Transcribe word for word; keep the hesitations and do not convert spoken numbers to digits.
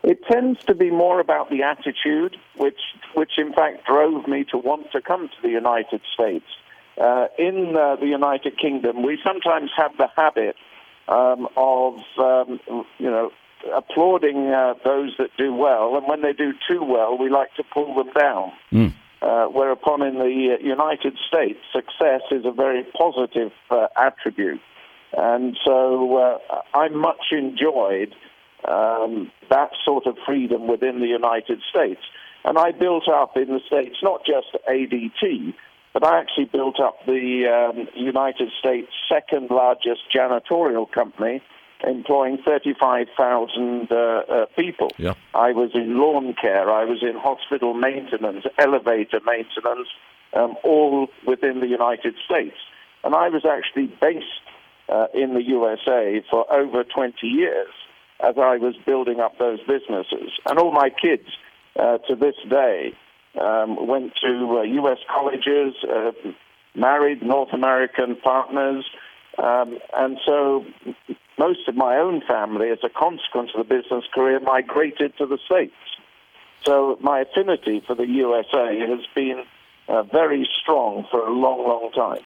It tends to be more about the attitude, which, which in fact drove me to want to come to the United States. Uh, in uh, the United Kingdom, we sometimes have the habit um, of, um, you know, applauding uh, those that do well, and when they do too well, we like to pull them down. Mm. Uh, whereupon in the uh, United States, success is a very positive uh, attribute. And so uh, I much enjoyed um, that sort of freedom within the United States. And I built up in the States not just A D T, but I actually built up the um, United States' second largest janitorial company, employing thirty-five thousand uh, uh, people. Yeah. I was in lawn care, I was in hospital maintenance, elevator maintenance, um, all within the United States. And I was actually based uh, in the U S A for over twenty years as I was building up those businesses. And all my kids uh, to this day um, went to uh, U S colleges, uh, married North American partners, um, and so most of my own family, as a consequence of the business career, migrated to the States. So my affinity for the U S A has been uh, very strong for a long, long time.